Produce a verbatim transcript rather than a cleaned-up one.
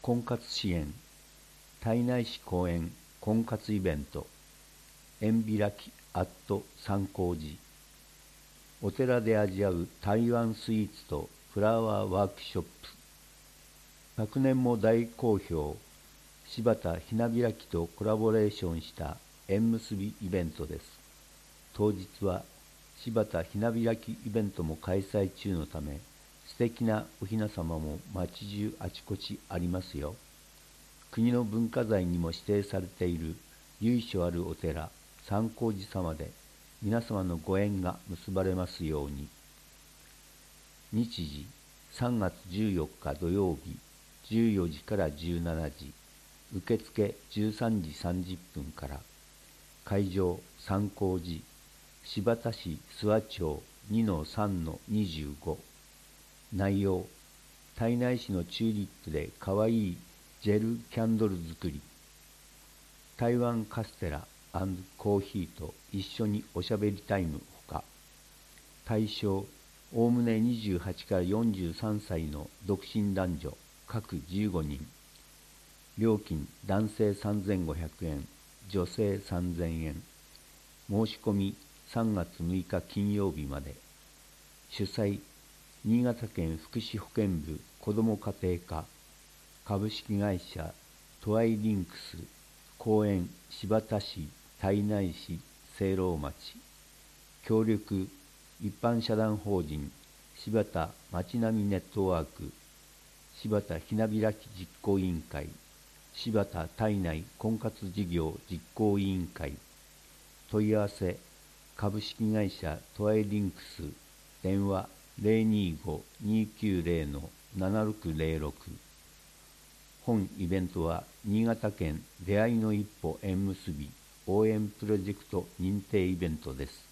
婚活支援、胎内市公園婚活イベント、縁開きアット三光寺、お寺で味わう台湾スイーツとフラワーワークショップ。昨年も大好評、柴田ひなびらきとコラボレーションした縁結びイベントです。当日は柴田ひなびらきイベントも開催中のため、素敵なお雛様も町中あちこちありますよ。国の文化財にも指定されている由緒あるお寺、三光寺様で皆様のご縁が結ばれますように。日時、さんがつじゅうよっか土曜日、じゅうよじからじゅうしちじ、受付じゅうさんじさんじゅっぷんから。会場、三光寺、新発田市諏訪町 にのさんのにじゅうご。内容、胎内市のチューリップでかわいいジェルキャンドル作り、台湾カステラ&コーヒーと一緒におしゃべりタイムほか、対象、おおむねにじゅうはちからよんじゅうさんさいの独身男女各じゅうごにん。料金、男性さんぜんごひゃくえん、女性さんぜんえん。申し込みさんがつむいか金曜日まで。主催、新潟県福祉保健部子ども家庭課、株式会社トワイリンクス、公園新発田市、胎内市、聖籠町。協力、一般社団法人柴田まちなみネットワーク、柴田ひなびらき実行委員会、柴田胎内婚活事業実行委員会。問い合わせ、株式会社トワイリンクス、電話 ゼロにーごーにーきゅうゼロのななろくゼロろく。本イベントは新潟県出会いの一歩縁結び応援プロジェクト認定イベントです。